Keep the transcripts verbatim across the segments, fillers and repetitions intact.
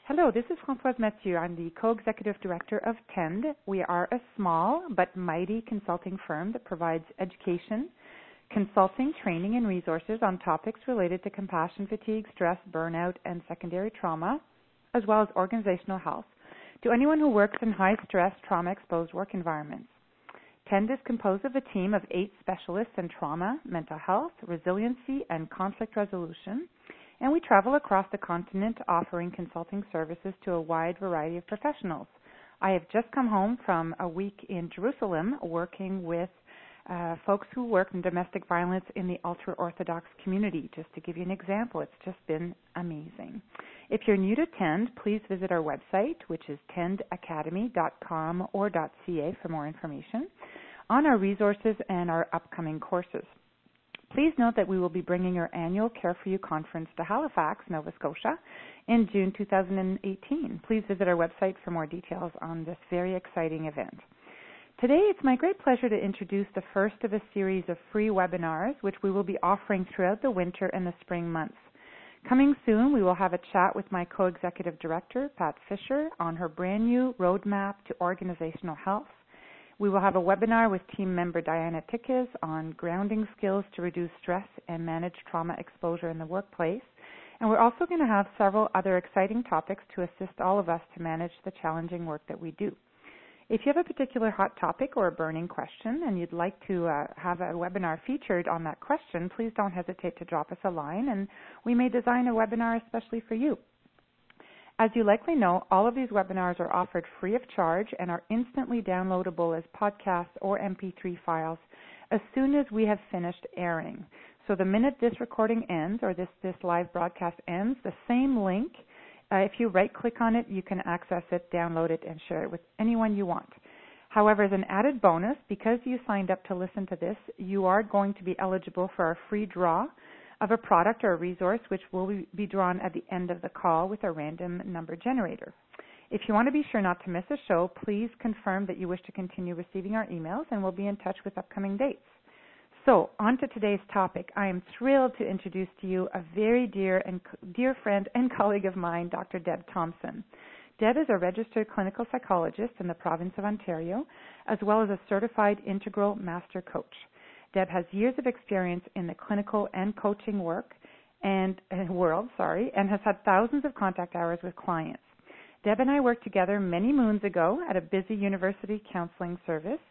Hello, this is Françoise Mathieu. I'm the co-executive director of Tend. We are a small but mighty consulting firm that provides education, consulting, training, and resources on topics related to compassion fatigue, stress, burnout, and secondary trauma, as well as organizational health, to anyone who works in high-stress, trauma-exposed work environments. Tend is composed of a team of eight specialists in trauma, mental health, resiliency, and conflict resolution, and we travel across the continent offering consulting services to a wide variety of professionals. I have just come home from a week in Jerusalem working with uh, folks who work in domestic violence in the ultra-Orthodox community. Just to give you an example, it's just been amazing. If you're new to Tend, please visit our website, which is tend academy dot com or .ca for more information on our resources and our upcoming courses. Please note that we will be bringing our annual Care for You conference to Halifax, Nova Scotia in June two thousand eighteen. Please visit our website for more details on this very exciting event. Today, it's my great pleasure to introduce the first of a series of free webinars, which we will be offering throughout the winter and the spring months. Coming soon, we will have a chat with my co-executive director, Pat Fisher, on her brand new roadmap to organizational health. We will have a webinar with team member Diana Tickes on grounding skills to reduce stress and manage trauma exposure in the workplace. And we're also going to have several other exciting topics to assist all of us to manage the challenging work that we do. If you have a particular hot topic or a burning question and you'd like to uh, have a webinar featured on that question, please don't hesitate to drop us a line, and we may design a webinar especially for you. As you likely know, all of these webinars are offered free of charge and are instantly downloadable as podcasts or M P three files as soon as we have finished airing. So the minute this recording ends or this, this live broadcast ends, the same link, uh, if you right-click on it, you can access it, download it, and share it with anyone you want. However, as an added bonus, because you signed up to listen to this, you are going to be eligible for our free draw of a product or a resource, which will be drawn at the end of the call with a random number generator. If you want to be sure not to miss a show, please confirm that you wish to continue receiving our emails, and we'll be in touch with upcoming dates. So, on to today's topic. I am thrilled to introduce to you a very dear and dear friend and colleague of mine, Doctor Deb Thompson. Deb is a registered clinical psychologist in the province of Ontario, as well as a certified integral master coach. Deb has years of experience in the clinical and coaching work and uh, world, sorry, and has had thousands of contact hours with clients. Deb and I worked together many moons ago at a busy university counseling service,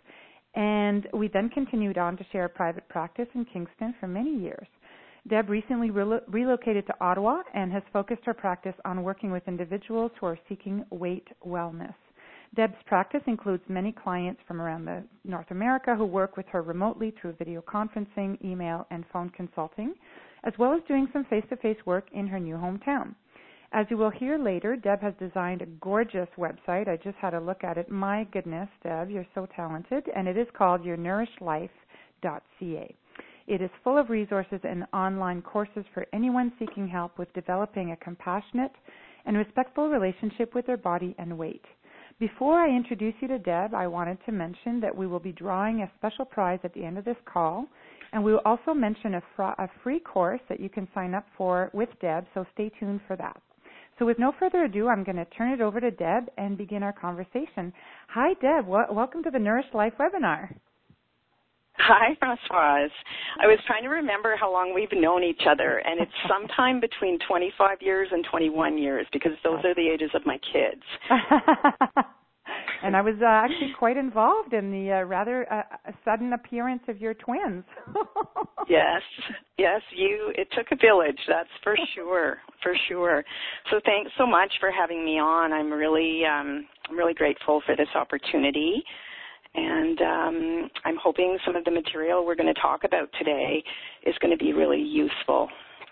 and we then continued on to share a private practice in Kingston for many years. Deb recently re- relocated to Ottawa and has focused her practice on working with individuals who are seeking weight wellness. Deb's practice includes many clients from around the North America who work with her remotely through video conferencing, email, and phone consulting, as well as doing some face-to-face work in her new hometown. As you will hear later, Deb has designed a gorgeous website. I just had a look at it. My goodness, Deb, you're so talented. And it is called your nourish life dot c a. It is full of resources and online courses for anyone seeking help with developing a compassionate and respectful relationship with their body and weight. Before I introduce you to Deb, I wanted to mention that we will be drawing a special prize at the end of this call, and we will also mention a, fr- a free course that you can sign up for with Deb, so stay tuned for that. So with no further ado, I'm going to turn it over to Deb and begin our conversation. Hi, Deb. W- welcome to the Nourish Life webinar. Hi, Françoise. I was trying to remember how long we've known each other, and it's sometime between twenty-five years and twenty-one years, because those are the ages of my kids. And I was uh, actually quite involved in the uh, rather uh, sudden appearance of your twins. Yes, yes, you. It took a village, that's for sure, for sure. So thanks so much for having me on. I'm really, um, I'm really grateful for this opportunity. And um, I'm hoping some of the material we're going to talk about today is going to be really useful.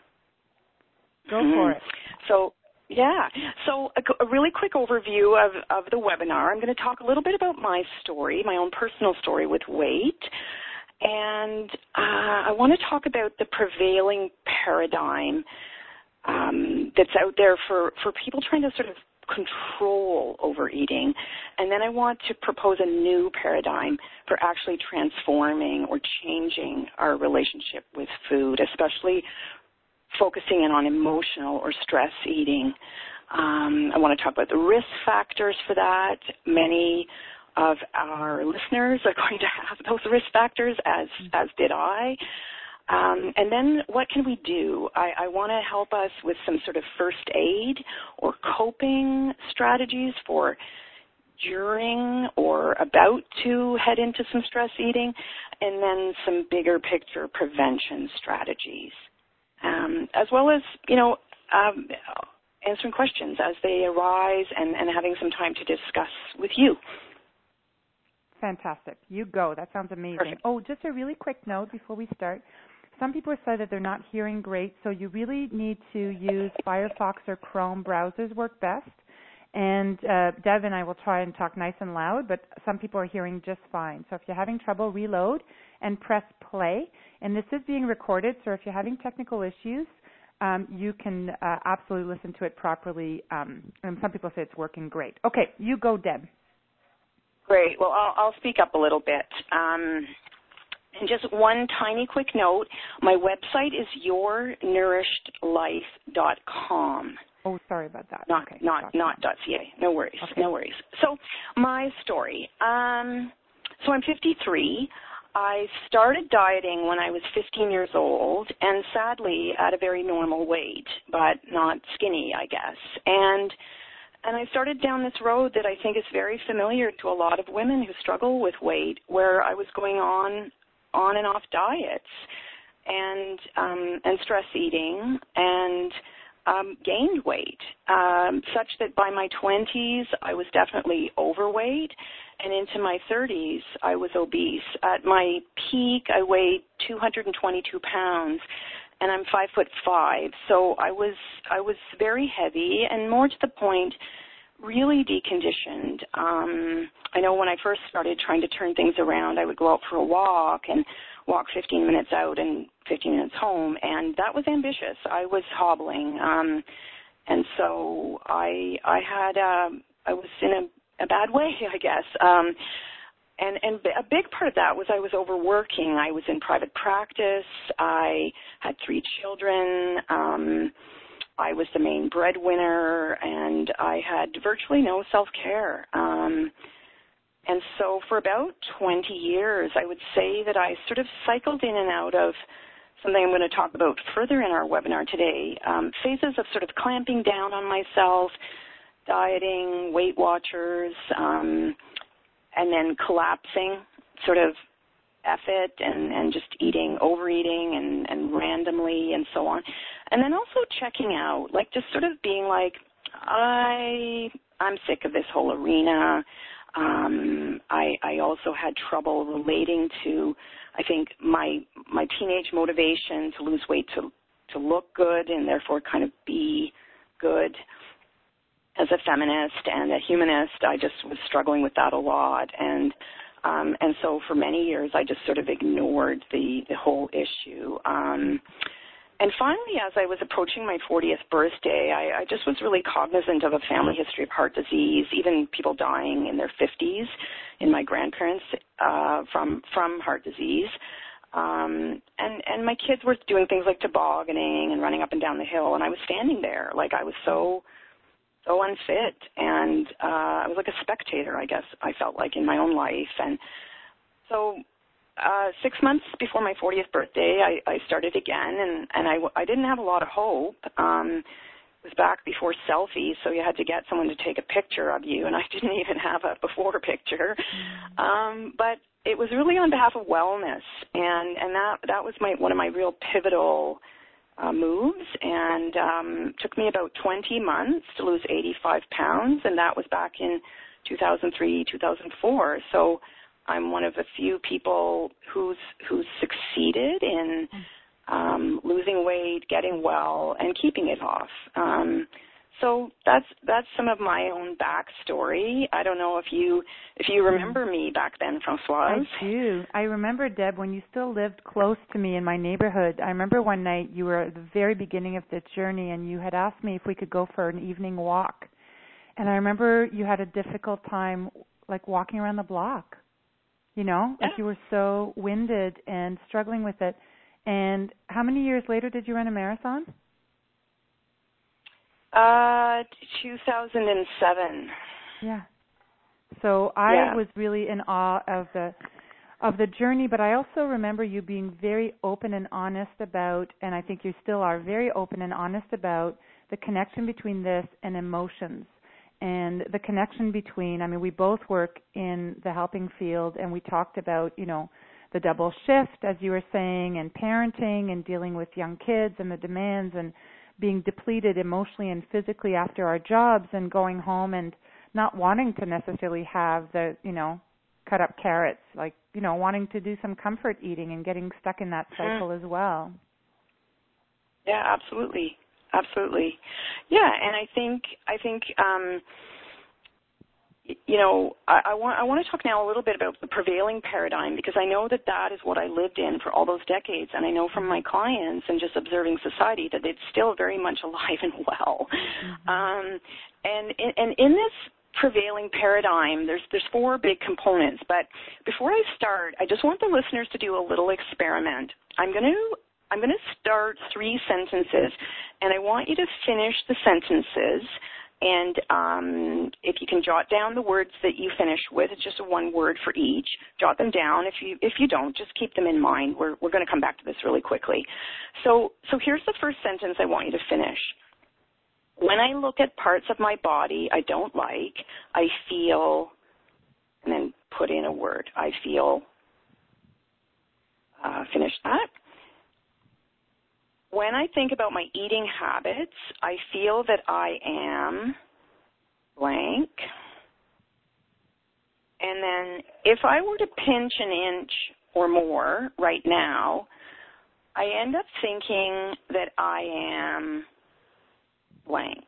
Go for it. So, yeah. So a, a really quick overview of, of the webinar. I'm going to talk a little bit about my story, my own personal story with weight. And uh, I want to talk about the prevailing paradigm um, that's out there for, for people trying to sort of control overeating. And then I want to propose a new paradigm for actually transforming or changing our relationship with food, especially focusing in on emotional or stress eating. Um, I want to talk about the risk factors for that. Many of our listeners are going to have those risk factors, as as did I. Um, and then what can we do? I, I want to help us with some sort of first aid or coping strategies for during or about to head into some stress eating, and then some bigger picture prevention strategies, um, as well as, you know, um, answering questions as they arise and, and having some time to discuss with you. Fantastic. You go. That sounds amazing. Perfect. Oh, just a really quick note before we start. Some people have said that they're not hearing great, so you really need to use Firefox or Chrome browsers work best. And uh, Deb and I will try and talk nice and loud, but some people are hearing just fine. So if you're having trouble, reload and press play. And this is being recorded, so if you're having technical issues, um, you can uh, absolutely listen to it properly. Um, and some people say it's working great. Okay, you go, Deb. Great. Well, I'll, I'll speak up a little bit. Um, and just one tiny quick note, my website is your nourished life dot com. Oh, sorry about that. Not okay, not not dot .ca. No worries. Okay. No worries. So my story. Um, so I'm fifty-three. I started dieting when I was fifteen years old, and sadly at a very normal weight, but not skinny, I guess. And and I started down this road that I think is very familiar to a lot of women who struggle with weight, where I was going on on and off diets and um, and stress eating and Um, gained weight, um, such that by my twenties, I was definitely overweight, and into my thirties, I was obese. At my peak, I weighed two hundred twenty-two pounds, and I'm five foot five, so I was I was very heavy, and more to the point, really deconditioned. Um, I know when I first started trying to turn things around, I would go out for a walk and walk fifteen minutes out and fifteen minutes home, and that was ambitious. I was hobbling, um, and so I I had uh, I was in a, a bad way, I guess. Um, and and a big part of that was I was overworking. I was in private practice. I had three children. Um, I was the main breadwinner, and I had virtually no self-care. Um, And so for about twenty years, I would say that I sort of cycled in and out of something I'm going to talk about further in our webinar today, um, phases of sort of clamping down on myself, dieting, Weight Watchers, um, and then collapsing, sort of F it, and, and just eating, overeating, and, and randomly, and so on. And then also checking out, like just sort of being like, I, I'm sick of this whole arena. Um, I, I also had trouble relating to, I think, my my teenage motivation to lose weight to to look good and therefore kind of be good as a feminist and a humanist. I just was struggling with that a lot, and um, and so for many years I just sort of ignored the the whole issue. Um, And finally, as I was approaching my fortieth birthday, I, I just was really cognizant of a family history of heart disease, even people dying in their fifties in my grandparents uh, from from heart disease. Um, and, and my kids were doing things like tobogganing and running up and down the hill, and I was standing there like I was so, so unfit. And uh, I was like a spectator, I guess I felt like, in my own life. And so Uh, six months before my fortieth birthday, I, I started again, and, and I, I didn't have a lot of hope. Um, it was back before selfies, so you had to get someone to take a picture of you, and I didn't even have a before picture. Um, but it was really on behalf of wellness, and, and that, that was my one of my real pivotal uh, moves, and um, took me about twenty months to lose eighty-five pounds, and that was back in two thousand three, two thousand four. So I'm one of a few people who's who's succeeded in um, losing weight, getting well, and keeping it off. Um, so that's that's some of my own backstory. I don't know if you if you remember me back then, Françoise. I do. I remember, Deb, when you still lived close to me in my neighborhood. I remember one night you were at the very beginning of the journey, and you had asked me if we could go for an evening walk. And I remember you had a difficult time, like walking around the block. You know, like you were so winded and struggling with it. And how many years later did you run a marathon? Uh, two thousand seven. Yeah. So I yeah. was really in awe of the of the journey, but I also remember you being very open and honest about, and I think you still are very open and honest about the connection between this and emotions, and the connection between, I mean, we both work in the helping field, and we talked about, you know, the double shift, as you were saying, and parenting and dealing with young kids and the demands and being depleted emotionally and physically after our jobs and going home and not wanting to necessarily have the, you know, cut up carrots, like, you know, wanting to do some comfort eating and getting stuck in that cycle mm. as well. Yeah, absolutely. Absolutely. Yeah, and I think, I think, um, you know, I, I want I want to talk now a little bit about the prevailing paradigm, because I know that that is what I lived in for all those decades, and I know from my clients and just observing society that it's still very much alive and well. Mm-hmm. Um, and and in this prevailing paradigm, there's there's four big components. But before I start, I just want the listeners to do a little experiment. I'm going to I'm going to start three sentences, and I want you to finish the sentences. And um, if you can jot down the words that you finish with, it's just a one word for each. Jot them down. If you if you don't, just keep them in mind. We're we're going to come back to this really quickly. So so here's the first sentence I want you to finish. When I look at parts of my body I don't like, I feel, and then put in a word. I feel. Uh, finish that. When I think about my eating habits, I feel that I am blank. And then if I were to pinch an inch or more right now, I end up thinking that I am blank.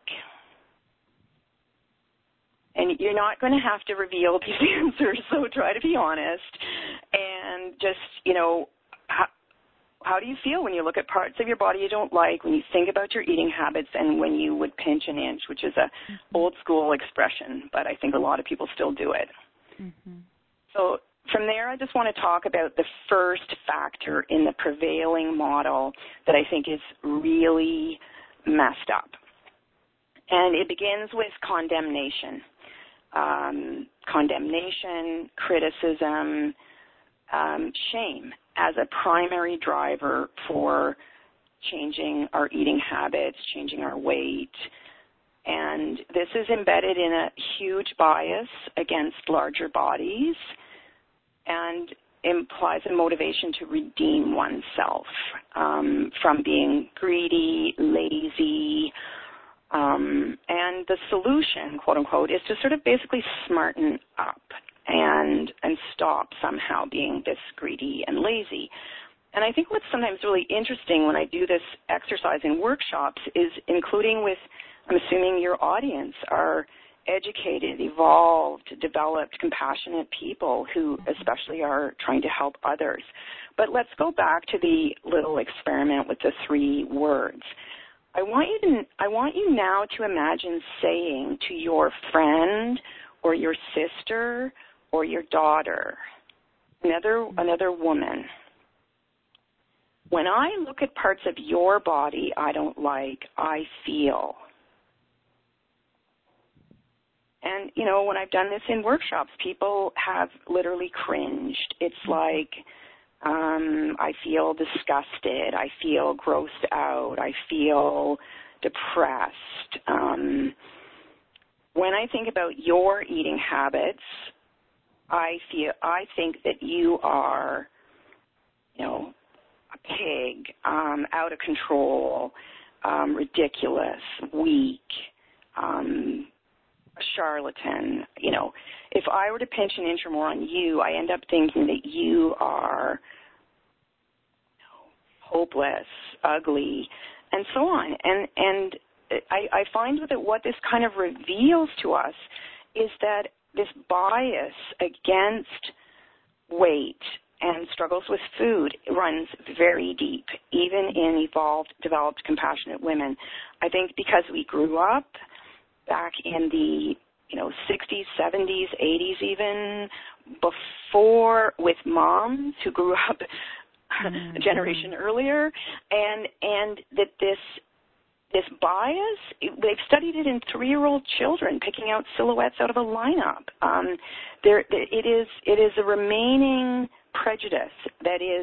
And you're not going to have to reveal these answers, so try to be honest. And just, you know, how, How do you feel when you look at parts of your body you don't like, when you think about your eating habits, and when you would pinch an inch, which is a mm-hmm. old school expression, but I think a lot of people still do it. Mm-hmm. So from there, I just want to talk about the first factor in the prevailing model that I think is really messed up. And it begins with condemnation. Um, condemnation, criticism, um, shame as a primary driver for changing our eating habits, changing our weight. And this is embedded in a huge bias against larger bodies and implies a motivation to redeem oneself um, from being greedy, lazy. Um, and the solution, quote unquote, is to sort of basically smarten up and and stop somehow being this greedy and lazy. And I think what's sometimes really interesting when I do this exercise in workshops is including with, I'm assuming your audience are educated, evolved, developed, compassionate people who especially are trying to help others. But let's go back to the little experiment with the three words. I want you to, I want you now to imagine saying to your friend or your sister or your daughter, another another woman, when I look at parts of your body I don't like, I feel. And, you know, when I've done this in workshops, people have literally cringed. It's like, um, I feel disgusted. I feel grossed out. I feel depressed. Um, when I think about your eating habits, I feel I think that you are, you know, a pig, um, out of control, um, ridiculous, weak, um, a charlatan. You know, if I were to pinch an inch or more on you, I end up thinking that you are, you know, hopeless, ugly, and so on. And and I, I find that what this kind of reveals to us is that this bias against weight and struggles with food runs very deep, even in evolved, developed, compassionate women. I think because we grew up back in the, you know, sixties, seventies, eighties even, before, with moms who grew up mm-hmm. a generation earlier, and and that this this bias, they've studied it in three-year-old children picking out silhouettes out of a lineup. Um, there, it is it is a remaining prejudice that is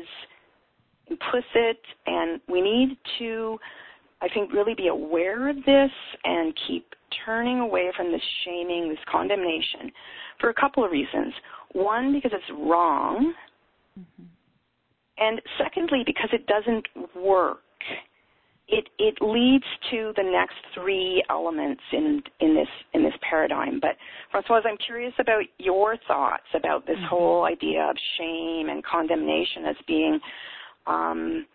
implicit, and we need to, I think, really be aware of this and keep turning away from this shaming, this condemnation, for a couple of reasons. One, because it's wrong, mm-hmm. and secondly, because it doesn't work. It it leads to the next three elements in in this in this paradigm. But Françoise, I'm curious about your thoughts about this mm-hmm. whole idea of shame and condemnation as being um,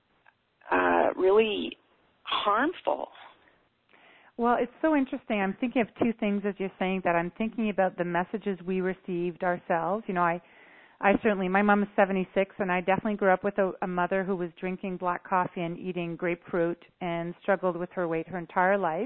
uh, really harmful. Well, it's so interesting. I'm thinking of two things as you're saying that. I'm thinking about the messages we received ourselves. You know, I. I certainly, my mom is seventy-six, and I definitely grew up with a, a mother who was drinking black coffee and eating grapefruit and struggled with her weight her entire life,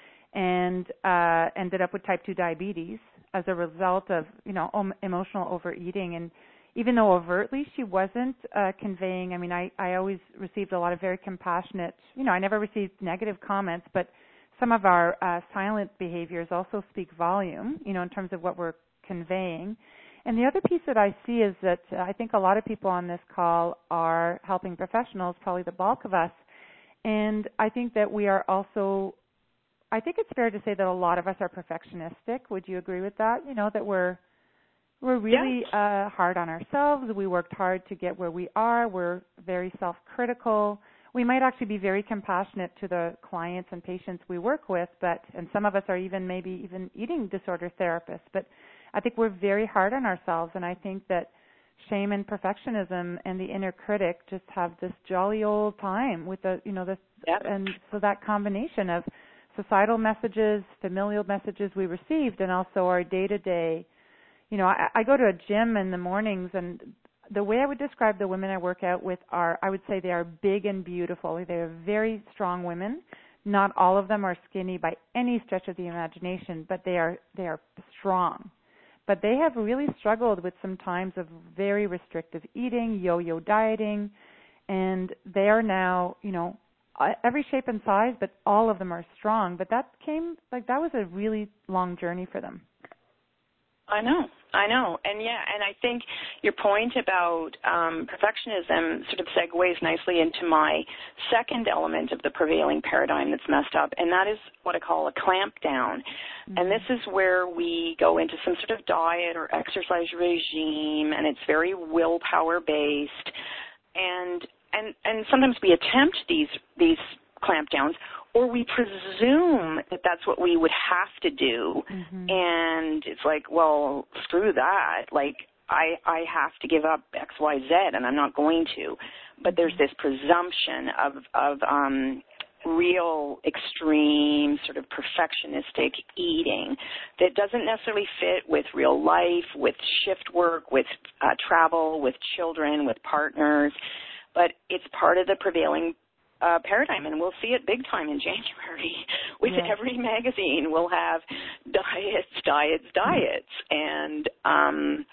and uh, ended up with type two diabetes as a result of, you know, um, emotional overeating. And even though overtly she wasn't uh, conveying, I mean, I, I always received a lot of very compassionate, you know, I never received negative comments, but some of our uh, silent behaviors also speak volume, you know, in terms of what we're conveying. And the other piece that I see is that uh, I think a lot of people on this call are helping professionals, probably the bulk of us. And I think that we are also, I think it's fair to say that a lot of us are perfectionistic. Would you agree with that? You know, that we're we're really yes. uh, hard on ourselves. We worked hard to get where we are. We're very self-critical. We might actually be very compassionate to the clients and patients we work with, but and some of us are even maybe even eating disorder therapists. But I think we're very hard on ourselves, and I think that shame and perfectionism and the inner critic just have this jolly old time with the, you know, this, yep. and so that combination of societal messages, familial messages we received, and also our day-to-day, you know, I, I go to a gym in the mornings, and the way I would describe the women I work out with are, I would say they are big and beautiful. They are very strong women. Not all of them are skinny by any stretch of the imagination, but they are they are strong. But they have really struggled with some times of very restrictive eating, yo-yo dieting, and they are now, you know, every shape and size, but all of them are strong. But that came, like, that was a really long journey for them. I know, I know. And yeah, and I think your point about um, perfectionism sort of segues nicely into my second element of the prevailing paradigm that's messed up, and that is what I call a clamp down. Mm-hmm. And this is where we go into some sort of diet or exercise regime, and it's very willpower based. And and and sometimes we attempt these these clamp downs, or we presume that that's what we would have to do, mm-hmm. and it's like, well, screw that. Like, I I have to give up X, Y, Z, and I'm not going to. But there's this presumption of of um, real extreme sort of perfectionistic eating that doesn't necessarily fit with real life, with shift work, with uh, travel, with children, with partners. But it's part of the prevailing Uh, paradigm, and we'll see it big time in January. With yeah. every magazine, we'll have diets, diets, diets. And um,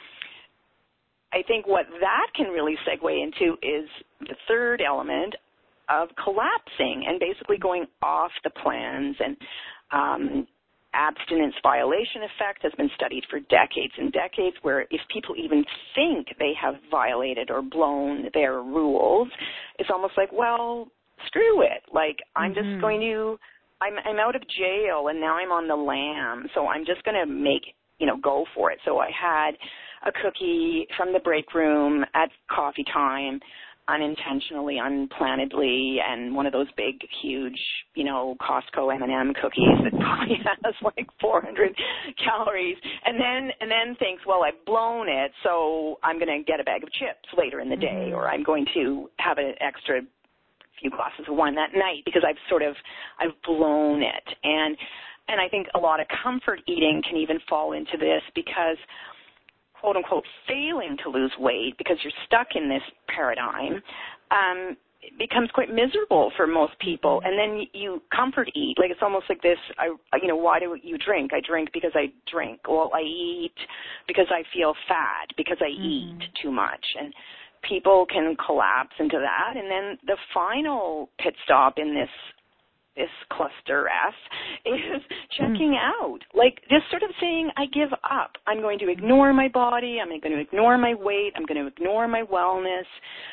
I think what that can really segue into is the third element of collapsing and basically going off the plans. And um, abstinence violation effect has been studied for decades and decades, where if people even think they have violated or blown their rules, it's almost like, well, screw it. Like, I'm mm-hmm. just going to, I'm, I'm out of jail and now I'm on the lam, so I'm just going to make, you know, go for it. So I had a cookie from the break room at coffee time, unintentionally, unplannedly, and one of those big, huge, you know, Costco M and M cookies that probably has like four hundred calories, and then and then thinks, well, I've blown it, so I'm going to get a bag of chips later in the day, mm-hmm. or I'm going to have an extra few glasses of wine that night because I've sort of, I've blown it. And and I think a lot of comfort eating can even fall into this because, quote unquote, failing to lose weight because you're stuck in this paradigm um, it becomes quite miserable for most people. And then you comfort eat. Like, it's almost like this, I, you know, why do you drink? I drink because I drink. Well, I eat because I feel fat, because I mm-hmm. eat too much. And people can collapse into that. And then the final pit stop in this this cluster S is checking out, like just sort of saying, I give up. I'm going to ignore my body. I'm going to ignore my weight. I'm going to ignore my wellness.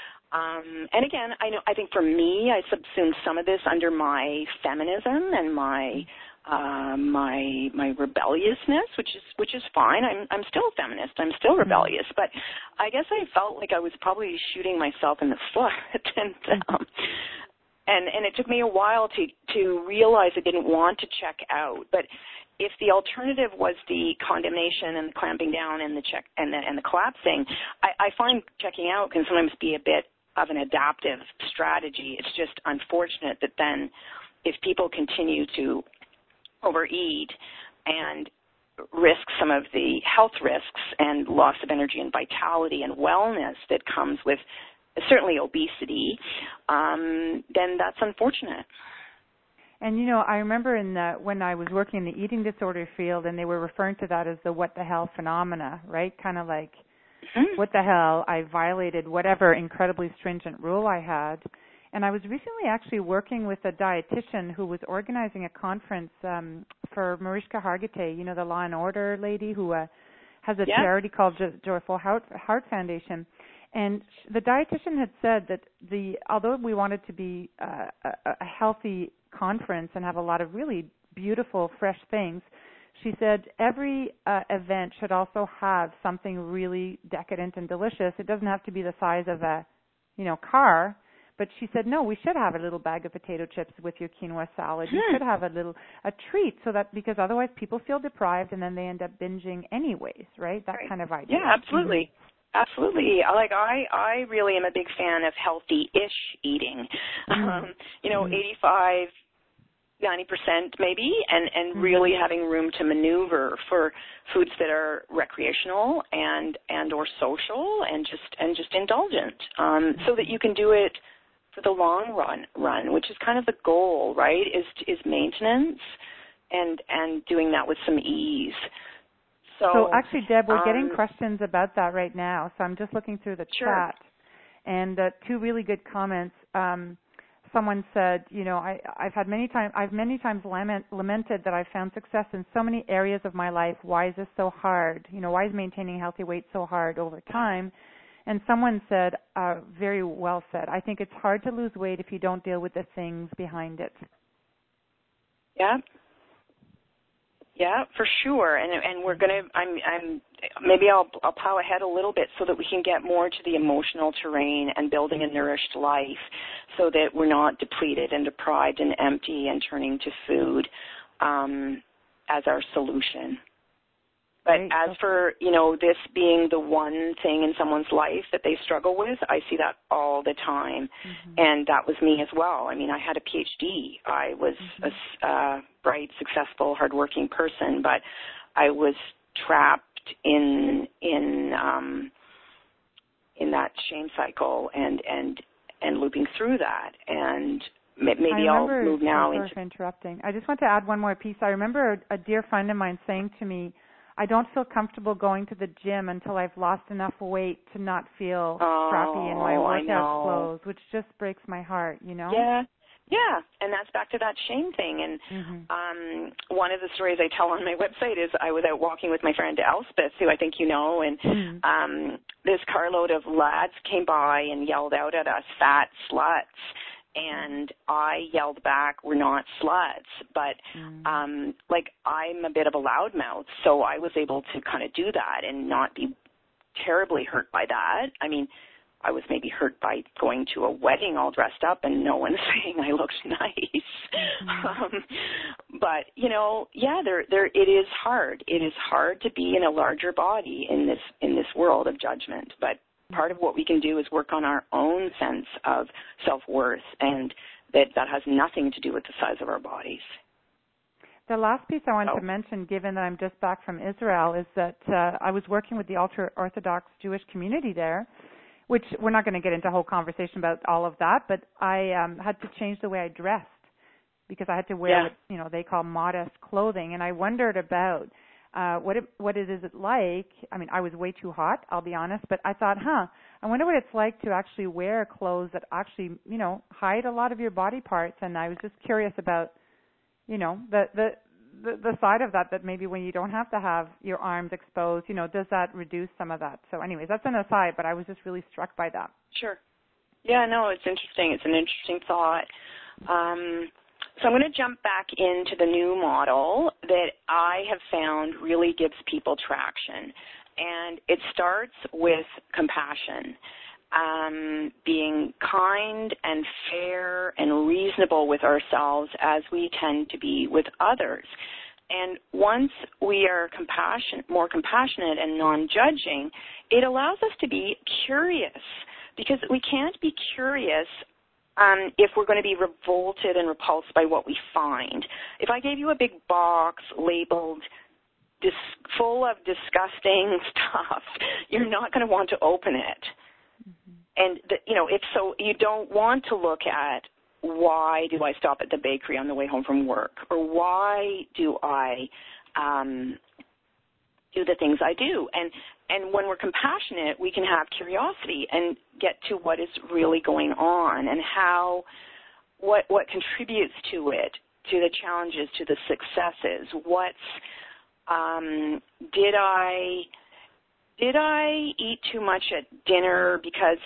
Um, and again, I know, I think for me, I subsumed some of this under my feminism and my uh, my my rebelliousness, which is which is fine. I'm I'm still a feminist. I'm still rebellious, but I guess I felt like I was probably shooting myself in the foot, and um, and and it took me a while to to realize I didn't want to check out, but. If the alternative was the condemnation and the clamping down and the check and the and the collapsing, I, I find checking out can sometimes be a bit of an adaptive strategy. It's just unfortunate that then, if people continue to overeat and risk some of the health risks and loss of energy and vitality and wellness that comes with certainly obesity, um, then that's unfortunate. And, you know, I remember in the, when I was working in the eating disorder field, and they were referring to that as the what the hell phenomena, right? Kind of like, mm-hmm. what the hell, I violated whatever incredibly stringent rule I had. And I was recently actually working with a dietitian who was organizing a conference um, for Mariska Hargitay, you know, the Law and Order lady who uh, has a yeah. charity called Joyful Heart, Heart Foundation. And the dietitian had said that the although we wanted to be uh, a, a healthy conference and have a lot of really beautiful, fresh things, she said every uh, event should also have something really decadent and delicious. It doesn't have to be the size of a, you know, car. But she said, no, we should have a little bag of potato chips with your quinoa salad. You should have a little a treat, so that because otherwise people feel deprived and then they end up binging anyways, right? That right. kind of idea. Yeah, absolutely. Mm-hmm. Absolutely. Like I, I really am a big fan of healthy-ish eating. Mm-hmm. Um, you know, mm-hmm. eighty-five, ninety percent maybe, and, and mm-hmm. really having room to maneuver for foods that are recreational and, and or social and just and just indulgent, um, mm-hmm. so that you can do it for the long run, run, which is kind of the goal, right? Is is maintenance and and doing that with some ease. So, so actually, Deb, we're um, getting questions about that right now. So I'm just looking through the sure. chat, and uh, two really good comments. Um, someone said, you know, I, I've had many times, I've many times lament, lamented that I've found success in so many areas of my life. Why is this so hard? You know, why is maintaining healthy weight so hard over time? And someone said, uh, very well said, I think it's hard to lose weight if you don't deal with the things behind it. Yeah. Yeah, for sure, and and we're gonna. I'm I'm maybe I'll I'll plow ahead a little bit so that we can get more to the emotional terrain and building a nourished life, so that we're not depleted and deprived and empty and turning to food um, as our solution. But Great. as for, you know, this being the one thing in someone's life that they struggle with, I see that all the time. Mm-hmm. And that was me as well. I mean, I had a P H D. I was mm-hmm. a uh, bright, successful, hardworking person, but I was trapped in in um, in that shame cycle and, and, and looping through that. And maybe remember, I'll move now sorry into... for interrupting. I just want to add one more piece. I remember a, a dear friend of mine saying to me, I don't feel comfortable going to the gym until I've lost enough weight to not feel oh, strappy in my workout clothes, which just breaks my heart, you know? Yeah, yeah, and that's back to that shame thing. And mm-hmm. um, one of the stories I tell on my website is I was out walking with my friend Elspeth, who I think you know, and mm-hmm. um, this carload of lads came by and yelled out at us, fat sluts. And I yelled back, we're not sluts, but mm. um, like I'm a bit of a loudmouth, so I was able to kind of do that and not be terribly hurt by that. I mean, I was maybe hurt by going to a wedding all dressed up and no one saying I looked nice. Mm-hmm. Um, but, you know, yeah, there, there, it is hard. It is hard to be in a larger body in this, in this world of judgment, but part of what we can do is work on our own sense of self-worth, and that that has nothing to do with the size of our bodies. The last piece I wanted oh. to mention, given that I'm just back from Israel, is that uh, I was working with the ultra-Orthodox Jewish community there, which we're not going to get into a whole conversation about all of that, but I um, had to change the way I dressed because I had to wear yeah. what you know they call modest clothing, and I wondered about Uh, what it, what it is it like? I mean, I was way too hot, I'll be honest, but I thought, huh, I wonder what it's like to actually wear clothes that actually, you know, hide a lot of your body parts. And I was just curious about, you know, the the the, the side of that, that maybe when you don't have to have your arms exposed, you know, does that reduce some of that? So anyways, that's an aside, but I was just really struck by that. Sure. Yeah, no, it's interesting. It's an interesting thought. Um, so I'm going to jump back into the new model that I have found really gives people traction. And it starts with compassion, um, being kind and fair and reasonable with ourselves as we tend to be with others. And once we are compassion, more compassionate and non-judging, it allows us to be curious, because we can't be curious um, if we're going to be revolted and repulsed by what we find. If I gave you a big box labeled Dis- full of disgusting stuff, you're not going to want to open it. Mm-hmm. And, the, you know, if so, you don't want to look at why do I stop at the bakery on the way home from work, or why do I um, do the things I do. And, and when we're compassionate, we can have curiosity and get to what is really going on and how, what, what contributes to it, to the challenges, to the successes, what's, Um, did I did I eat too much at dinner because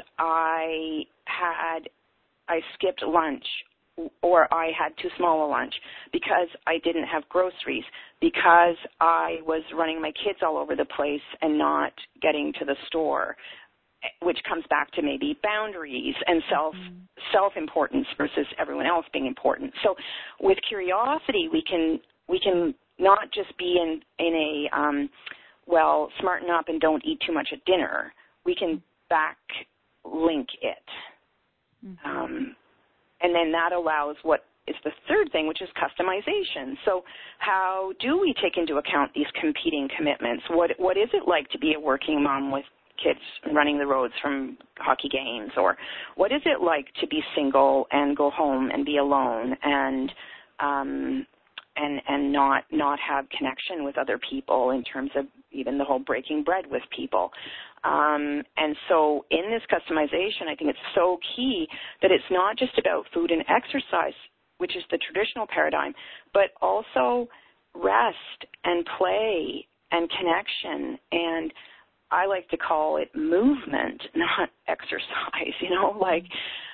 I had I skipped lunch, or I had too small a lunch, because I didn't have groceries, because I was running my kids all over the place and not getting to the store, which comes back to maybe boundaries and self mm-hmm. self-importance versus everyone else being important. So with curiosity, we can we can not just be in, in a, um, well, smarten up and don't eat too much at dinner. We can back link it. Mm-hmm. Um, and then that allows what is the third thing, which is customization. So how do we take into account these competing commitments? What What is it like to be a working mom with kids running the roads from hockey games? Or what is it like to be single and go home and be alone and um and and not not have connection with other people, in terms of even the whole breaking bread with people. Um, and so in this customization, I think it's so key that it's not just about food and exercise, which is the traditional paradigm, but also rest and play and connection. And I like to call it movement, not exercise, you know, like,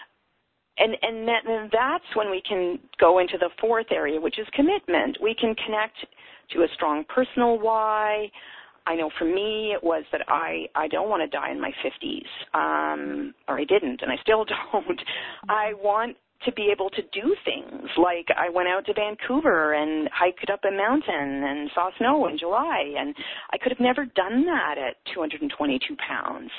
And, and, that, and that's when we can go into the fourth area, which is commitment. We can connect to a strong personal why. I know for me it was that I, I don't want to die in my fifties, um, or I didn't, and I still don't. I want to be able to do things. Like I went out to Vancouver and hiked up a mountain and saw snow in July, and I could have never done that at two hundred twenty-two pounds.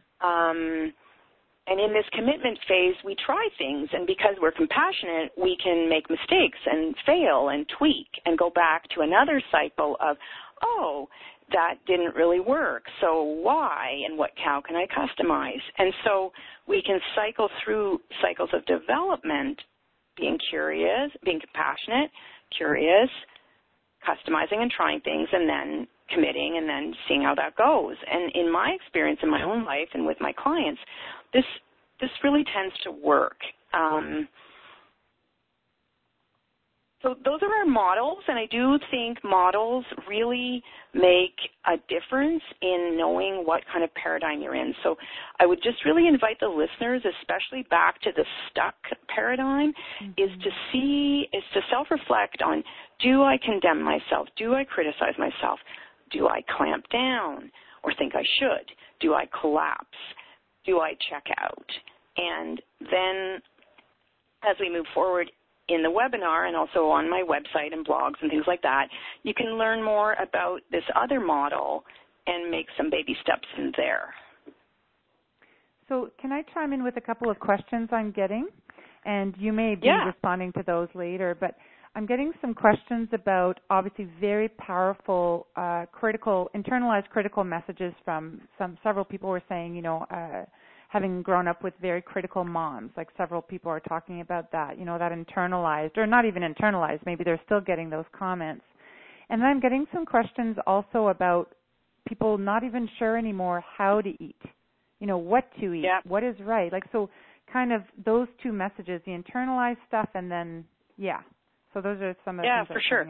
Um And in this commitment phase, we try things, and because we're compassionate, we can make mistakes and fail and tweak and go back to another cycle of, oh, that didn't really work, so why, and what, how can I customize? And so we can cycle through cycles of development, being curious, being compassionate, curious, customizing and trying things, and then committing, and then seeing how that goes. And in my experience in my own life and with my clients, this this really tends to work. Um, so those are our models, and I do think models really make a difference in knowing what kind of paradigm you're in. So I would just really invite the listeners, especially back to the stuck paradigm, mm-hmm. is to see, is to self-reflect on, do I condemn myself? Do I criticize myself? Do I clamp down or think I should? Do I collapse? Do I check out? And then as we move forward in the webinar and also on my website and blogs and things like that, you can learn more about this other model and make some baby steps in there. So can I chime in with a couple of questions I'm getting? And you may be yeah. responding to those later, but I'm getting some questions about obviously very powerful uh, critical, internalized critical messages from some several people were saying, you know, uh, having grown up with very critical moms, like several people are talking about that, you know, that internalized, or not even internalized, maybe they're still getting those comments. And then I'm getting some questions also about people not even sure anymore how to eat. you know, what to eat, yeah. what is right. Like, so kind of those two messages, the internalized stuff and then, yeah. So those are some of the yeah, things for sure.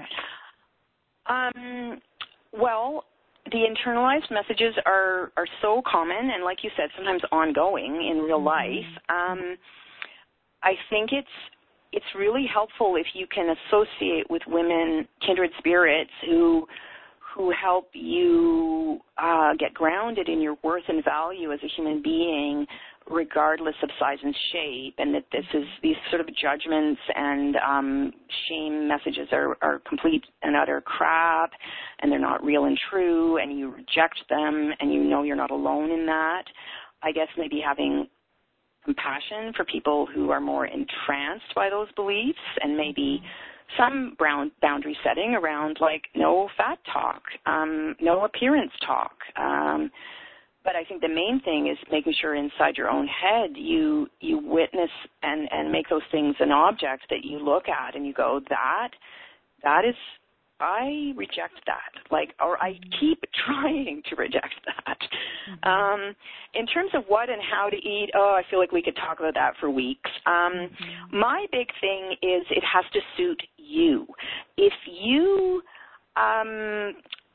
Um, well, the internalized messages are, are so common and, like you said, sometimes ongoing in real mm-hmm. life. Um, I think it's it's really helpful if you can associate with women, kindred spirits, who who help you uh, get grounded in your worth and value as a human being, regardless of size and shape, and that this is these sort of judgments and um, shame messages are, are complete and utter crap, and they're not real and true, and you reject them, and you know you're not alone in that. I guess maybe having compassion for people who are more entranced by those beliefs, and maybe some brown boundary setting around, like, no fat talk, um, no appearance talk. Um, but I think the main thing is making sure inside your own head you you witness and, and make those things an object that you look at and you go, that, that is, I reject that, like, or I keep trying to reject that. Mm-hmm. Um, in terms of what and how to eat, oh, I feel like we could talk about that for weeks. Um, mm-hmm. My big thing is it has to suit you. If you, um,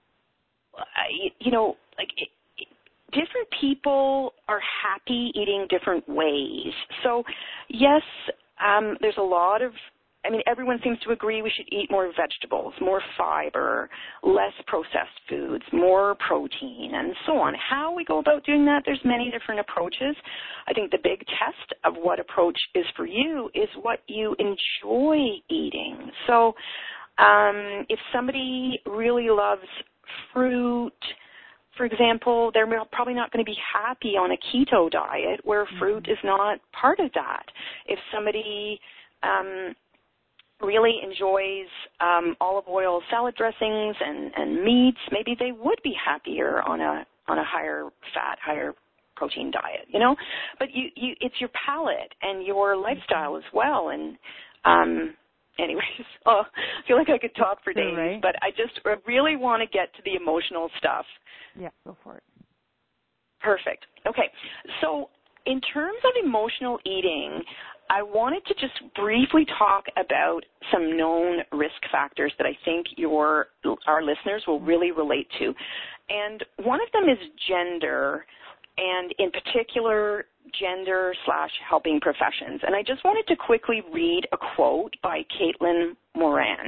you know, like, it, different people are happy eating different ways. So, yes, um, there's a lot of, I mean, everyone seems to agree we should eat more vegetables, more fiber, less processed foods, more protein, and so on. How we go about doing that, there's many different approaches. I think the big test of what approach is for you is what you enjoy eating. So um, if somebody really loves fruit, for example, they're probably not going to be happy on a keto diet where fruit mm-hmm. is not part of that. If somebody um, really enjoys um, olive oil salad dressings and, and meats, maybe they would be happier on a on a higher fat, higher protein diet, you know? But you, you it's your palate and your lifestyle as well. And um, anyways, oh, I feel like I could talk for days, right? But I just really want to get to the emotional stuff. Yeah, go for it. Perfect. Okay. So in terms of emotional eating, I wanted to just briefly talk about some known risk factors that I think your our listeners will really relate to. And one of them is gender, and in particular, gender slash helping professions. And I just wanted to quickly read a quote by Caitlin Moran.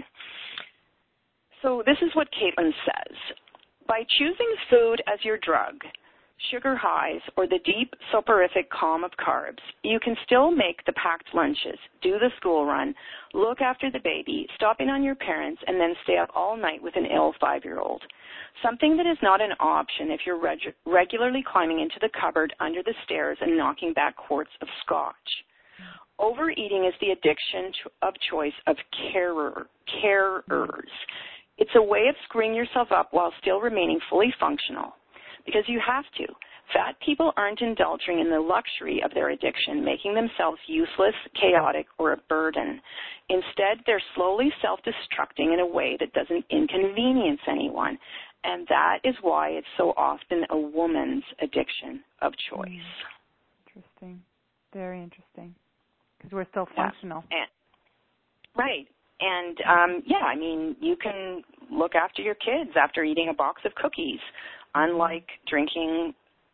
So this is what Caitlin says. By choosing food as your drug, sugar highs, or the deep soporific calm of carbs, you can still make the packed lunches, do the school run, look after the baby, stop in on your parents, and then stay up all night with an ill five-year-old. Something that is not an option if you're reg- regularly climbing into the cupboard under the stairs and knocking back quarts of scotch. Overeating is the addiction of choice of carer, carers. It's a way of screwing yourself up while still remaining fully functional. Because you have to. Fat people aren't indulging in the luxury of their addiction, making themselves useless, chaotic, or a burden. Instead, they're slowly self-destructing in a way that doesn't inconvenience anyone. And that is why it's so often a woman's addiction of choice. Interesting. Very interesting. Because we're still functional. Yeah. And, right. And, um, yeah, I mean, you can look after your kids after eating a box of cookies, unlike drinking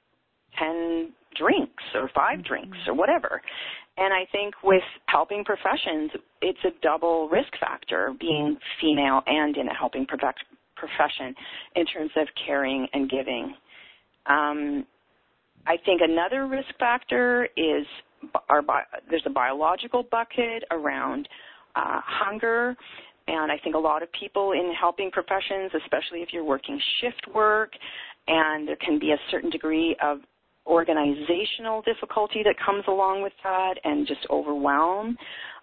ten drinks or five mm-hmm. drinks or whatever. And I think with helping professions, it's a double risk factor, being female and in a helping product profession in terms of caring and giving. Um, I think another risk factor is our bi- there's a biological bucket around uh, hunger. And I think a lot of people in helping professions, especially if you're working shift work, and there can be a certain degree of organizational difficulty that comes along with that and just overwhelm.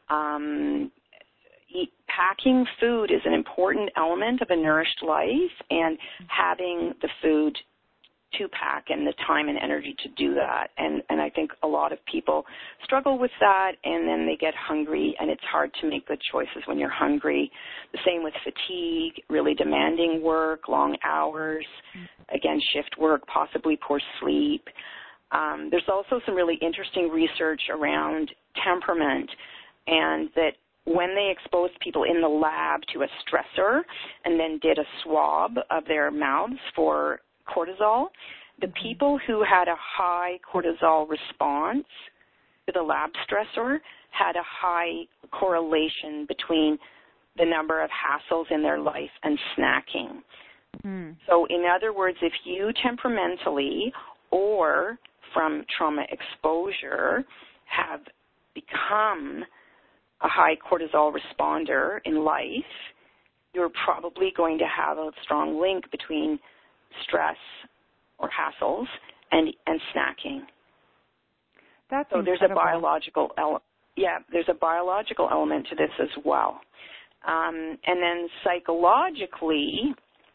Um, eat, packing food is an important element of a nourished life, and having the food to pack and the time and energy to do that. And, and I think a lot of people struggle with that, and then they get hungry, and it's hard to make good choices when you're hungry. The same with fatigue, really demanding work, long hours, again, shift work, possibly poor sleep. Um, there's also some really interesting research around temperament, and that when they exposed people in the lab to a stressor and then did a swab of their mouths for cortisol, the Mm-hmm. people who had a high cortisol response to the lab stressor had a high correlation between the number of hassles in their life and snacking. Mm. So in other words, if you temperamentally or from trauma exposure have become a high cortisol responder in life, you're probably going to have a strong link between stress or hassles and, and snacking. That's so incredible. there's a biological ele- yeah, there's a biological element to this as well. Um, and then psychologically,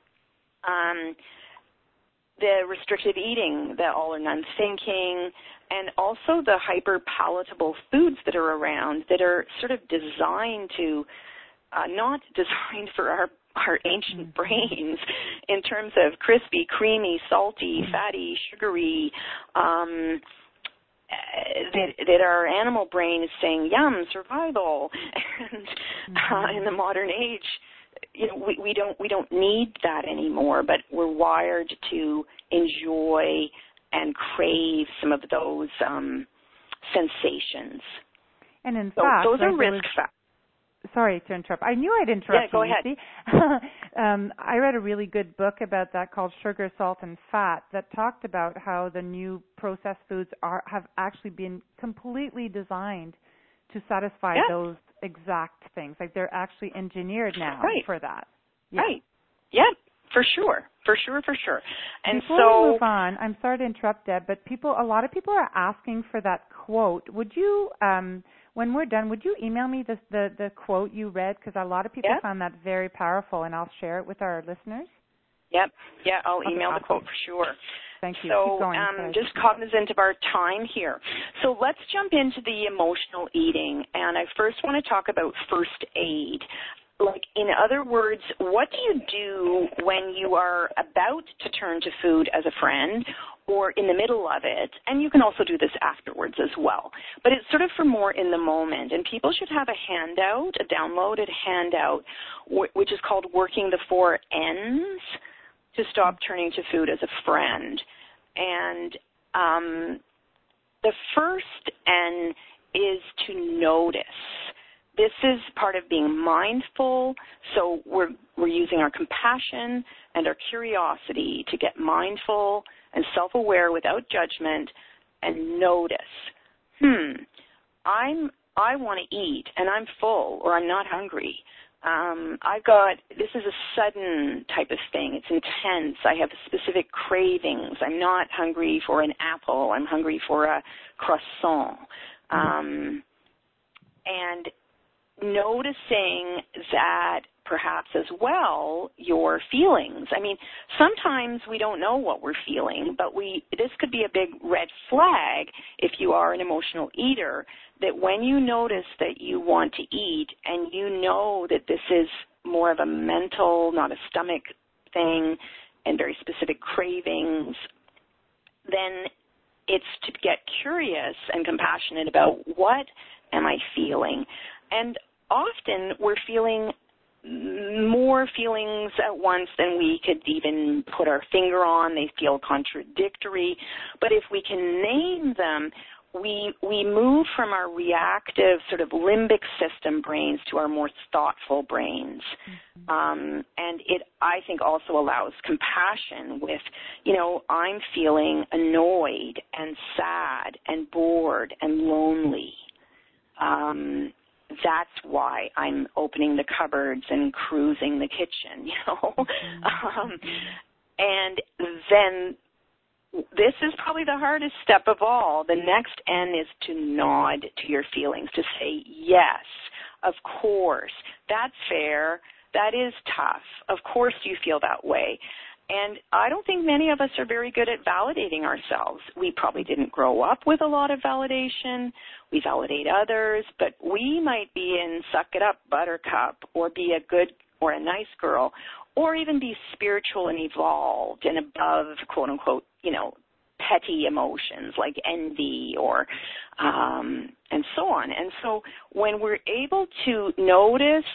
um, the restrictive eating, the all or none thinking, and also the hyper-palatable foods that are around that are sort of designed to, uh, not designed for our, our ancient brains in terms of crispy, creamy, salty, fatty, sugary, um, that, that our animal brain is saying, yum, survival. And uh, in the modern age, you know, we, we don't we don't need that anymore, but we're wired to enjoy and crave some of those um, sensations. And in so fact, those like are risk was, factors. Sorry to interrupt. I knew I'd interrupt yeah, go you. ahead. You see? um, I read a really good book about that called Sugar, Salt, and Fat that talked about how the new processed foods are have actually been completely designed to satisfy yeah. those exact things. Like they're actually engineered now right. for that. Yeah. Right. Yeah, for sure. For sure, for sure. And Before so, we move on, I'm sorry to interrupt, Deb, but people, a lot of people are asking for that quote. Would you, um, when we're done, would you email me the the, the quote you read? Because a lot of people yeah. found that very powerful, and I'll share it with our listeners. Yep. Yeah, I'll Okay, email awesome. the quote for sure. Thank you. So Keep going. um, just cognizant of our time here. So let's jump into the emotional eating, and I first want to talk about first aid. Like, in other words, what do you do when you are about to turn to food as a friend or in the middle of it? And you can also do this afterwards as well. But it's sort of for more in the moment. And people should have a handout, a downloaded handout, which is called Working the Four N's to Stop Turning to Food as a Friend. And um, the first N is to notice. This is part of being mindful, so we're, we're using our compassion and our curiosity to get mindful and self-aware without judgment and notice, hmm, I'm, I want to eat and I'm full or I'm not hungry. Um, I've got, this is a sudden type of thing. It's intense. I have specific cravings. I'm not hungry for an apple. I'm hungry for a croissant. Um, and noticing that perhaps as well your feelings. I mean, sometimes we don't know what we're feeling, but we this could be a big red flag if you are an emotional eater, that when you notice that you want to eat and you know that this is more of a mental, not a stomach thing, and very specific cravings, then it's to get curious and compassionate about what am I feeling. And often we're feeling more feelings at once than we could even put our finger on. They feel contradictory. But if we can name them, we we move from our reactive sort of limbic system brains to our more thoughtful brains. Mm-hmm. Um, and it, I think, also allows compassion with, you know, I'm feeling annoyed and sad and bored and lonely. Um, that's why I'm opening the cupboards and cruising the kitchen, you know. Mm-hmm. um, and then this is probably the hardest step of all. The next N is to nod to your feelings, to say, yes, of course, that's fair, that is tough, of course you feel that way. And I don't think many of us are very good at validating ourselves. We probably didn't grow up with a lot of validation. We validate others, but we might be in suck it up, buttercup, or be a good or a nice girl, or even be spiritual and evolved and above, quote unquote, you know, petty emotions like envy or um, and so on. And so when we're able to notice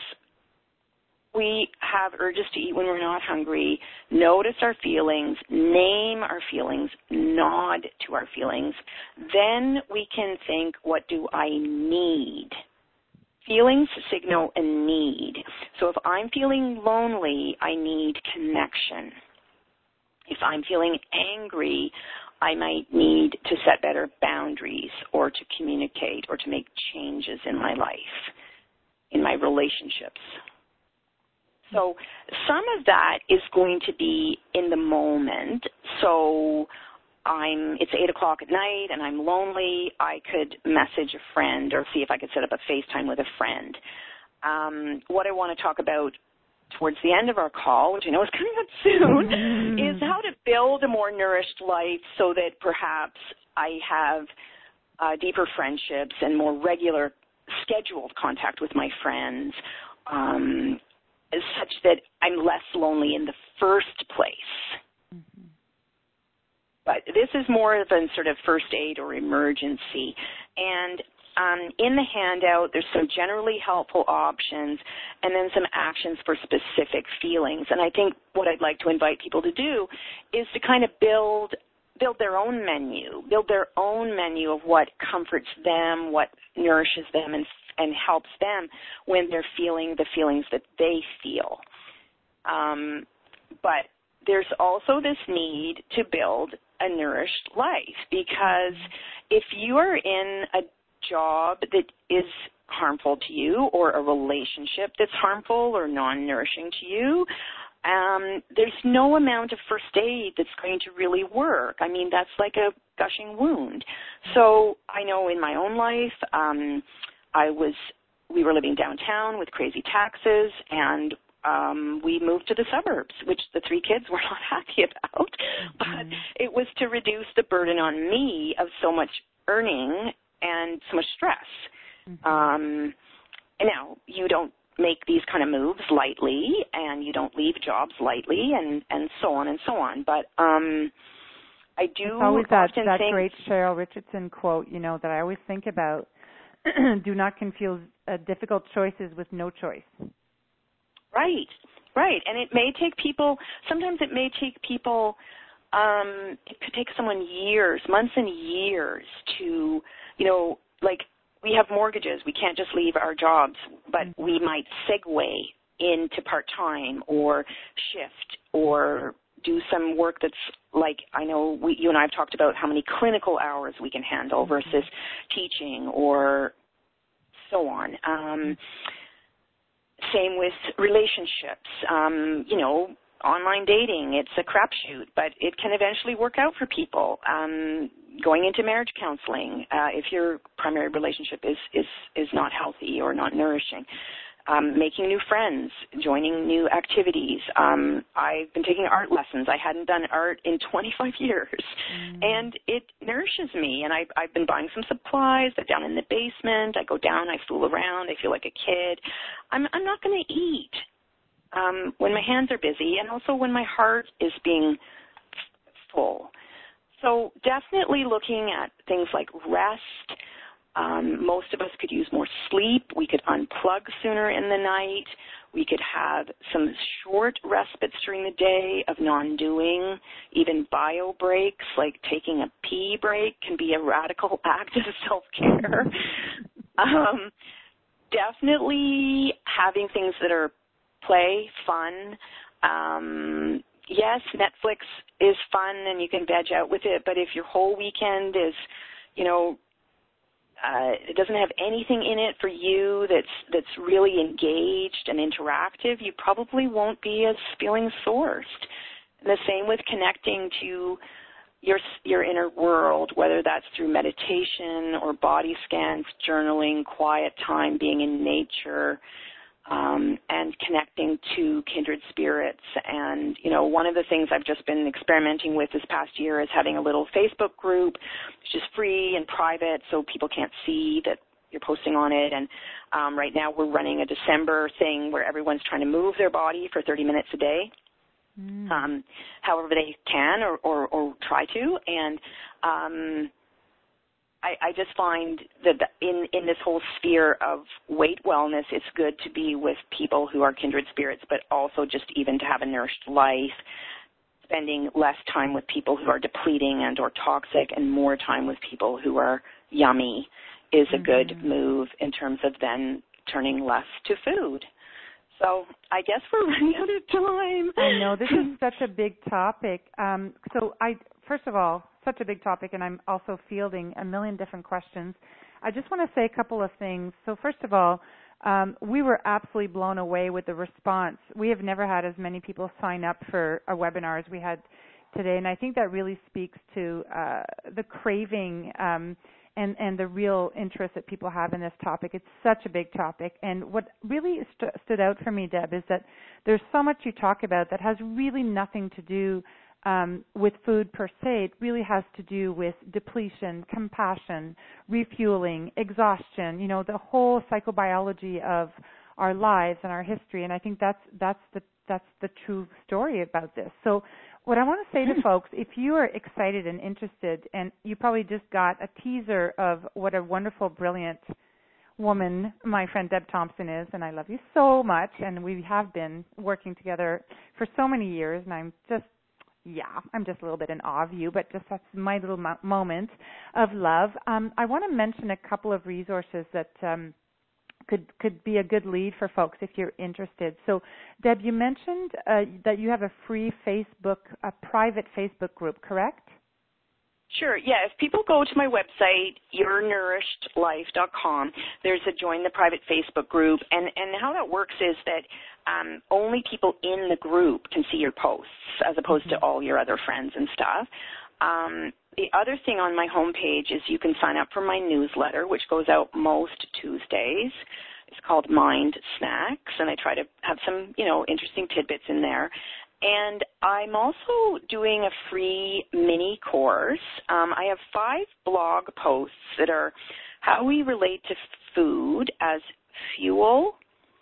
we have urges to eat when we're not hungry, notice our feelings, name our feelings, nod to our feelings, then we can think, what do I need? Feelings signal a need. So if I'm feeling lonely, I need connection. If I'm feeling angry, I might need to set better boundaries or to communicate or to make changes in my life, in my relationships. So some of that is going to be in the moment. So I'm, it's eight o'clock at night and I'm lonely. I could message a friend or see if I could set up a FaceTime with a friend. Um, what I want to talk about towards the end of our call, which I know is coming up soon, is how to build a more nourished life so that perhaps I have uh, deeper friendships and more regular scheduled contact with my friends, um, such that I'm less lonely in the first place. Mm-hmm. But this is more of a sort of first aid or emergency. And um, in the handout, there's some generally helpful options and then some actions for specific feelings. And I think what I'd like to invite people to do is to kind of build build their own menu, build their own menu of what comforts them, what nourishes them, and and helps them when they're feeling the feelings that they feel. Um, but there's also this need to build a nourished life, because if you are in a job that is harmful to you or a relationship that's harmful or non-nourishing to you, um, there's no amount of first aid that's going to really work. I mean, that's like a gushing wound. So I know in my own life, um, I was, we were living downtown with crazy taxes, and um, we moved to the suburbs, which the three kids were not happy about. Mm-hmm. But it was to reduce the burden on me of so much earning and so much stress. Mm-hmm. Um, and now, you don't make these kind of moves lightly, and you don't leave jobs lightly, and, and so on and so on. But um, I do it's always that, often that think... great Cheryl Richardson quote, you know, that I always think about. Do not confuse uh, difficult choices with no choice. Right, right. And it may take people, sometimes it may take people, um, it could take someone years, months and years to, you know, like we have mortgages. We can't just leave our jobs, but mm-hmm. we might segue into part-time or shift or do some work that's like, I know we, you and I have talked about how many clinical hours we can handle mm-hmm. versus teaching or so on. Um, same with relationships. Um, you know, online dating, it's a crapshoot, but it can eventually work out for people. Um, going into marriage counseling, uh, if your primary relationship is, is, is not healthy or not nourishing. Um, making new friends, joining new activities. Um, I've been taking art lessons. I hadn't done art in twenty-five years, mm. and it nourishes me. And I've, I've been buying some supplies. They're down in the basement. I go down. I fool around. I feel like a kid. I'm, I'm not going to eat um, when my hands are busy, and also when my heart is being full. So definitely looking at things like rest. Um, most of us could use more sleep. We could unplug sooner in the night. We could have some short respites during the day of non-doing. Even bio breaks, like taking a pee break, can be a radical act of self-care. um, definitely having things that are play, fun. Um, yes, Netflix is fun and you can veg out with it, but if your whole weekend is, you know, Uh, it doesn't have anything in it for you that's that's really engaged and interactive, you probably won't be as feeling sourced. And the same with connecting to your your inner world, whether that's through meditation or body scans, journaling, quiet time, being in nature, um, and connecting to kindred spirits. And, you know, one of the things I've just been experimenting with this past year is having a little Facebook group, which is free and private, so people can't see that you're posting on it. And um, right now we're running a December thing where everyone's trying to move their body for thirty minutes a day. mm. um, however they can or, or, or try to. And um, I, I just find that in, in this whole sphere of weight wellness, it's good to be with people who are kindred spirits, but also just even to have a nourished life, spending less time with people who are depleting and or toxic and more time with people who are yummy is a mm-hmm. good move in terms of then turning less to food. So I guess we're running out of time. I know. This is such a big topic. Um, so I, first of all, such a big topic, and I'm also fielding a million different questions. I just want to say a couple of things. So first of all, um, we were absolutely blown away with the response. We have never had as many people sign up for a webinar as we had today, and I think that really speaks to uh, the craving um, and, and the real interest that people have in this topic. It's such a big topic. And what really st- stood out for me, Deb, is that there's so much you talk about that has really nothing to do um, with food per se. It really has to do with depletion, compassion, refueling, exhaustion, you know, the whole psychobiology of our lives and our history. And I think that's that's the that's the true story about this. So what I want to say to folks, if you are excited and interested, and you probably just got a teaser of what a wonderful, brilliant woman my friend Deb Thompson is, and I love you so much, and we have been working together for so many years, and I'm just, yeah, I'm just a little bit in awe of you, but just that's my little mo- moment of love. Um, I want to mention a couple of resources that um, could could be a good lead for folks if you're interested. So, Deb, you mentioned uh, that you have a free Facebook, a private Facebook group, correct? Sure, yeah. If people go to my website, your nourished life dot com, there's a join the private Facebook group, and, and how that works is that um, only people in the group can see your posts as opposed mm-hmm. to all your other friends and stuff. Um, the other thing on my homepage is you can sign up for my newsletter, which goes out most Tuesdays. It's called Mind Snacks, and I try to have some, you know, interesting tidbits in there. And I'm also doing a free mini course. Um, I have five blog posts that are how we relate to food as fuel,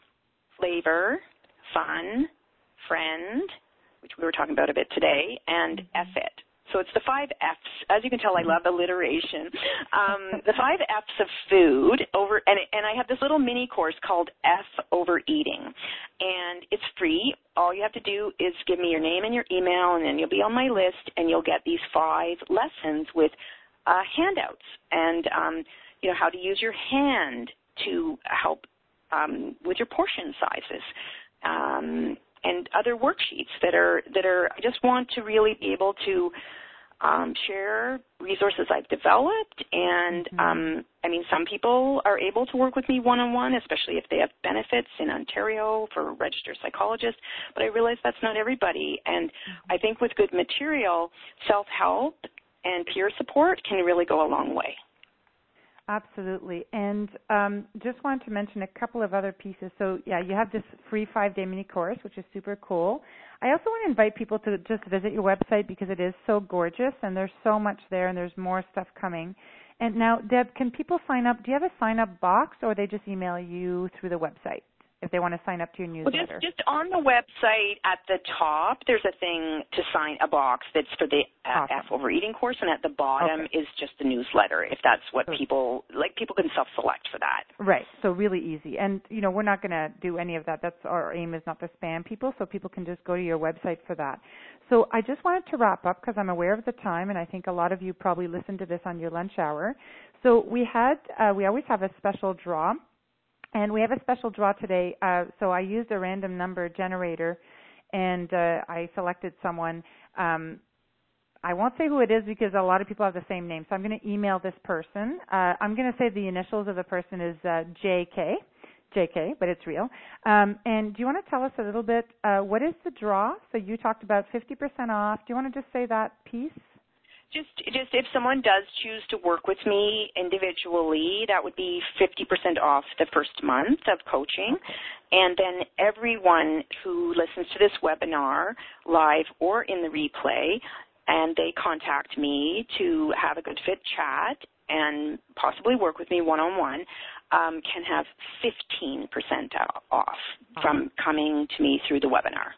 flavor, fun, friend, which we were talking about a bit today, and F it. So it's the five F's. As you can tell, I love alliteration. Um, the five F's of food over, and, and I have this little mini course called F Overeating, and it's free. All you have to do is give me your name and your email, and then you'll be on my list, and you'll get these five lessons with uh, handouts, and um, you know how to use your hand to help um, with your portion sizes. Um, and other worksheets that are, that are, I just want to really be able to um, share resources I've developed. And, mm-hmm. um, I mean, some people are able to work with me one-on-one, especially if they have benefits in Ontario for registered psychologists. But I realize that's not everybody. And mm-hmm. I think with good material, self-help and peer support can really go a long way. Absolutely. And um, just wanted to mention a couple of other pieces. So, yeah, you have this free five-day mini course, which is super cool. I also want to invite people to just visit your website because it is so gorgeous, and there's so much there, and there's more stuff coming. And now, Deb, can people sign up? Do you have a sign-up box, or they just email you through the website if they want to sign up to your newsletter? Well, just, just on the website at the top, there's a thing to sign a box that's for the uh, awesome. F Overeating course, and at the bottom okay. is just the newsletter, if that's what people, like people can self-select for that. Right, so really easy. And, you know, we're not going to do any of that. That's our aim is not to spam people, so people can just go to your website for that. So I just wanted to wrap up because I'm aware of the time, and I think a lot of you probably listened to this on your lunch hour. So we had, uh, we always have a special draw. And we have a special draw today. Uh, so I used a random number generator, and uh, I selected someone. Um, I won't say who it is because a lot of people have the same name. So I'm going to email this person. Uh, I'm going to say the initials of the person is uh, J K, J K, but it's real. Um, and do you want to tell us a little bit, uh, what is the draw? So you talked about fifty percent off. Do you want to just say that piece? Just, just if someone does choose to work with me individually, that would be fifty percent off the first month of coaching. Okay. And then everyone who listens to this webinar live or in the replay, and they contact me to have a good fit chat and possibly work with me one-on-one, um, can have fifteen percent off from coming to me through the webinar.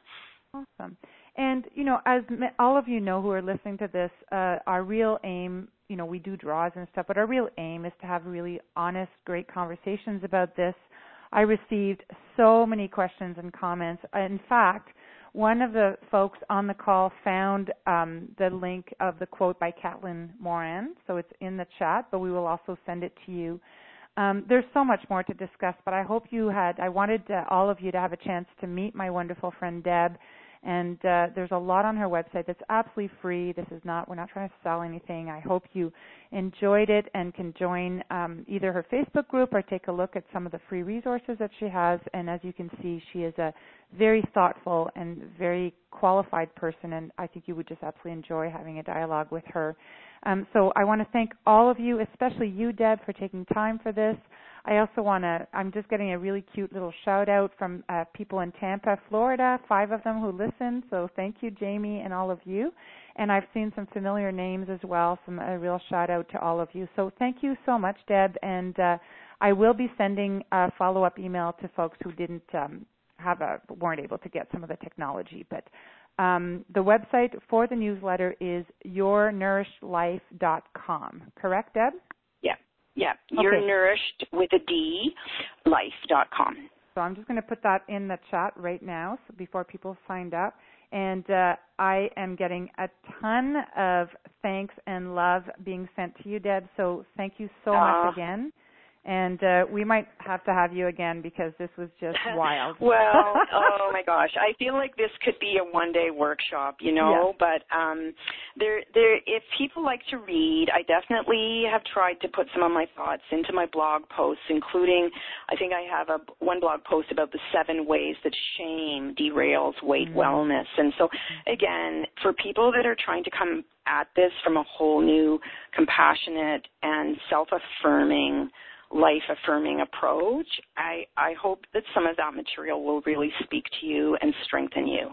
Awesome. And, you know, as all of you know who are listening to this, uh, our real aim, you know, we do draws and stuff, but our real aim is to have really honest, great conversations about this. I received so many questions and comments. In fact, one of the folks on the call found um, the link of the quote by Caitlin Moran, so it's in the chat, but we will also send it to you. Um, there's so much more to discuss, but I hope you had, I wanted uh, all of you to have a chance to meet my wonderful friend Deb, and uh, there's a lot on her website that's absolutely free. This is not, we're not trying to sell anything. I hope you enjoyed it and can join um, either her Facebook group or take a look at some of the free resources that she has. And as you can see, she is a very thoughtful and very qualified person, and I think you would just absolutely enjoy having a dialogue with her. Um, so I want to thank all of you, especially you, Deb, for taking time for this. I also want to, I'm just getting a really cute little shout out from uh, people in Tampa, Florida, five of them who listen. So thank you, Jamie, and all of you. And I've seen some familiar names as well, some a real shout out to all of you. So thank you so much, Deb. And uh, I will be sending a follow-up email to folks who didn't um, have a, weren't able to get some of the technology. But um, the website for the newsletter is your nourished life dot com. Correct, Deb? Yeah. Yeah, Okay. You're nourished with a D, life dot com. So I'm just going to put that in the chat right now so before people signed up. And uh, I am getting a ton of thanks and love being sent to you, Deb. So thank you so uh, much again. And uh, we might have to have you again because this was just wild. Well, oh my gosh, I feel like this could be a one-day workshop, you know. Yeah. But um, there, there. If people like to read, I definitely have tried to put some of my thoughts into my blog posts, including I think I have a one blog post about the seven ways that shame derails weight mm-hmm. wellness. And so, again, for people that are trying to come at this from a whole new, compassionate and self-affirming, life-affirming approach, I, I hope that some of that material will really speak to you and strengthen you.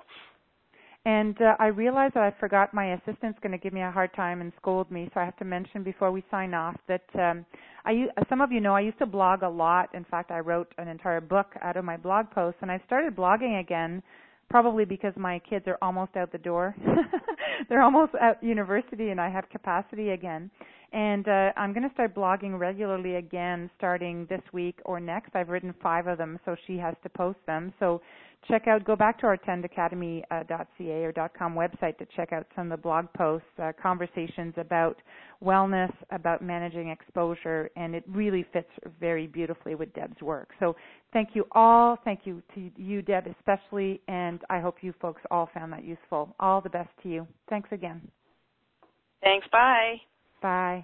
And uh, I realize that I forgot my assistant's going to give me a hard time and scold me, so I have to mention before we sign off that um, I, some of you know I used to blog a lot. In fact, I wrote an entire book out of my blog posts, and I started blogging again probably because my kids are almost out the door. They're almost at university, and I have capacity again. And uh, I'm going to start blogging regularly again starting this week or next. I've written five of them, so she has to post them. So check out, go back to our tend academy dot c a or .com website to check out some of the blog posts, uh, conversations about wellness, about managing exposure, and it really fits very beautifully with Deb's work. So thank you all. Thank you to you, Deb, especially, and I hope you folks all found that useful. All the best to you. Thanks again. Thanks. Bye. Bye.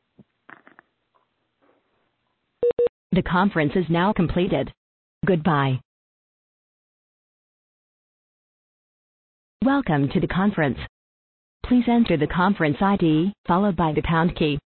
The conference is now completed. Goodbye. Welcome to the conference. Please enter the conference I D, followed by the pound key.